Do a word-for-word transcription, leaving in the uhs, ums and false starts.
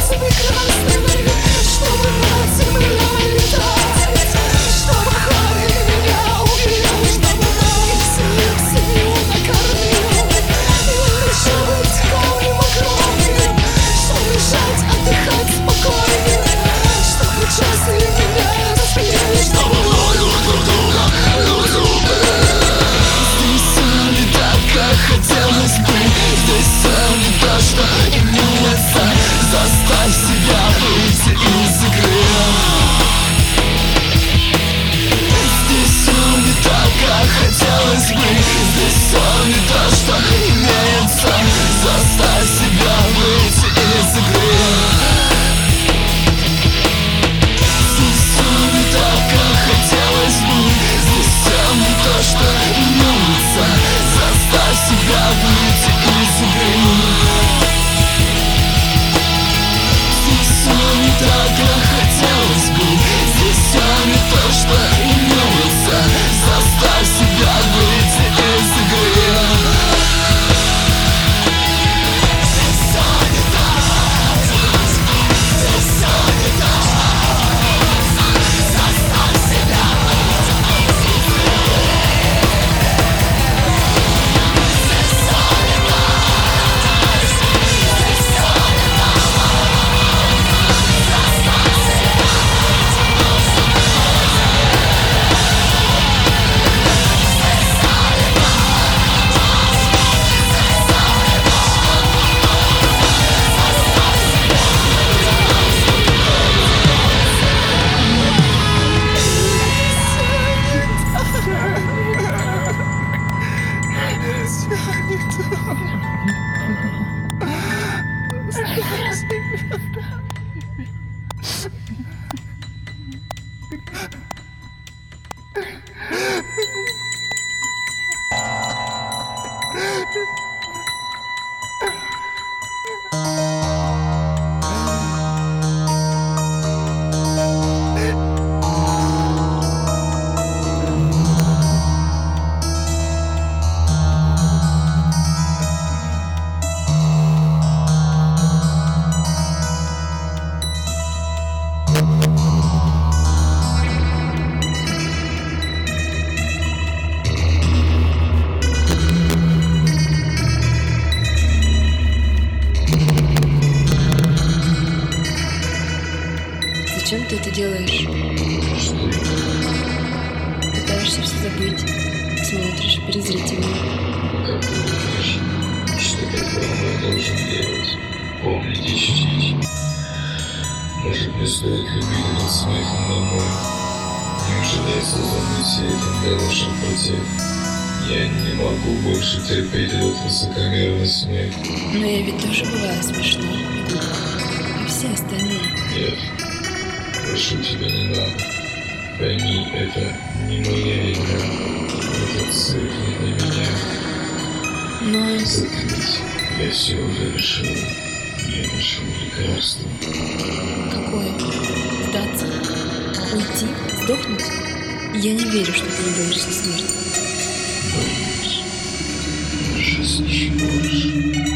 Зачем ты это делаешь? Пытаешься все забыть, смотришь презрительно. Как ты думаешь, что такое я должен делать? Помнить и чтить. Может, мне стоит любить этот смехом домой? Неужели я создан быть этим хорошим потек? Я не могу больше терпеть этот высокомерный смех. Но я ведь тоже бываю смешной и глупо, как все остальные. Нет, прошу тебя, не надо. Пойми, это не моя игра. Этот цирк не для меня. Но... Заткнись, я все уже решил. Я нашел лекарство. Какое? Сдаться? Уйти? Сдохнуть? Я не верю, что ты не боишься смерти. Боюсь. Ужас еще больше.